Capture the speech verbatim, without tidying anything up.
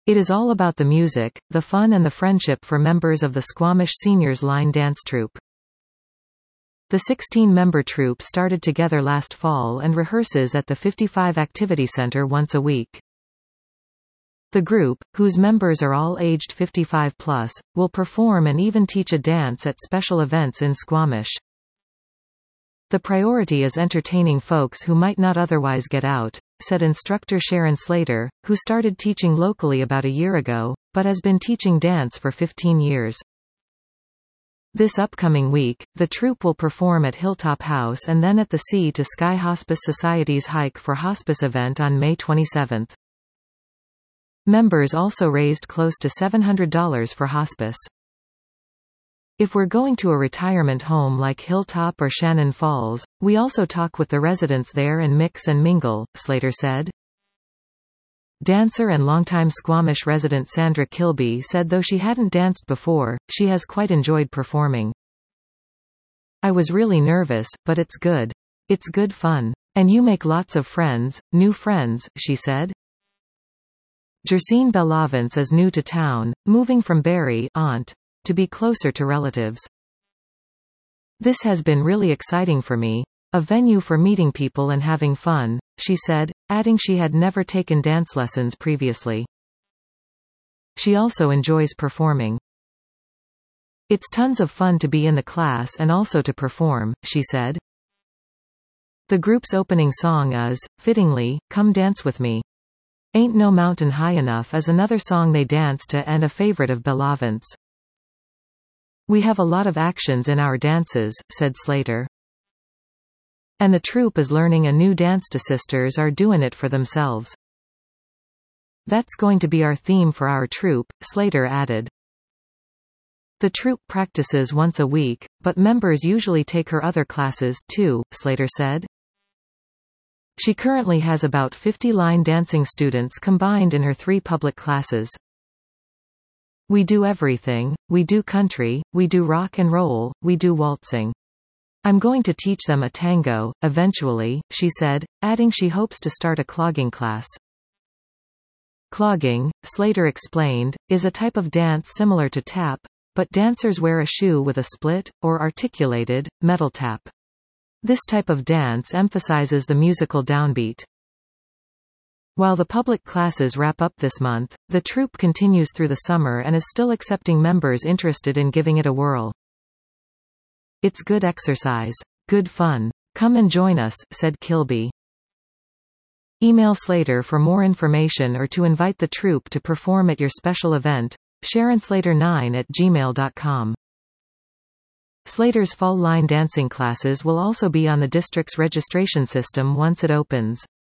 It is all about the music, the fun and the friendship for members of the Squamish Seniors Line Dance Troupe. The sixteen-member troupe started together last fall and rehearses at the fifty-five Activity Center once a week. The group, whose members are all aged fifty-five plus, will perform and even teach a dance at special events in Squamish. The priority is entertaining folks who might not otherwise get out, said instructor Sharon Slater, who started teaching locally about a year ago, but has been teaching dance for fifteen years. This upcoming week, the troupe will perform at Hilltop House and then at the Sea to Sky Hospice Society's Hike for Hospice event on May twenty-seventh. Members also raised close to seven hundred dollars for hospice. If we're going to a retirement home like Hilltop or Shannon Falls, we also talk with the residents there and mix and mingle, Slater said. Dancer and longtime Squamish resident Sandra Kilby said though she hadn't danced before, she has quite enjoyed performing. I was really nervous, but it's good. It's good fun. And you make lots of friends, new friends, she said. Jersine Bellavance is new to town, moving from Barrie, Aunt, to be closer to relatives. This has been really exciting for me. A venue for meeting people and having fun, she said, adding she had never taken dance lessons previously. She also enjoys performing. It's tons of fun to be in the class and also to perform, she said. The group's opening song is, fittingly, Come Dance With Me. Ain't No Mountain High Enough is another song they dance to and a favorite of Bellavance. We have a lot of actions in our dances, said Slater. And the troupe is learning a new dance to sisters are doing it for themselves. That's going to be our theme for our troupe, Slater added. The troupe practices once a week, but members usually take her other classes, too, Slater said. She currently has about fifty line dancing students combined in her three public classes. We do everything, we do country, we do rock and roll, we do waltzing. I'm going to teach them a tango, eventually, she said, adding she hopes to start a clogging class. Clogging, Slater explained, is a type of dance similar to tap, but dancers wear a shoe with a split, or articulated, metal tap. This type of dance emphasizes the musical downbeat. While the public classes wrap up this month, the troupe continues through the summer and is still accepting members interested in giving it a whirl. It's good exercise. Good fun. Come and join us, said Kilby. Email Slater for more information or to invite the troupe to perform at your special event, sharon slater nine at gmail dot com. Slater's fall line dancing classes will also be on the district's registration system once it opens.